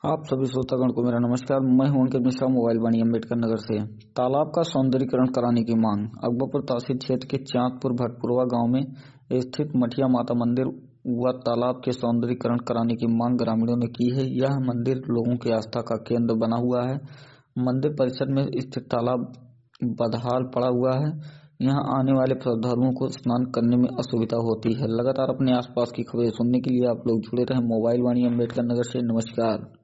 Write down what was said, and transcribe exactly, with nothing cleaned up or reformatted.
आप सभी श्रोतागण को मेरा नमस्कार। मैं हूं अंकित मिश्रा, मोबाइल वाणी अम्बेडकर नगर से। तालाब का सौंदर्यीकरण कराने की मांग। अकबरपुर तहसील क्षेत्र के चांदपुर भटपुरवा गांव में स्थित मठिया माता मंदिर व तालाब के सौंदर्यीकरण कराने की मांग ग्रामीणों ने की है। यह मंदिर लोगों की आस्था का केंद्र बना हुआ है। मंदिर परिसर में स्थित तालाब बदहाल पड़ा हुआ है। यहाँ आने वाले श्रद्धालुओं को स्नान करने में असुविधा होती है। लगातार अपने आसपास की खबरें सुनने के लिए आप लोग जुड़े रहें मोबाइल वाणी अम्बेडकर नगर से। नमस्कार।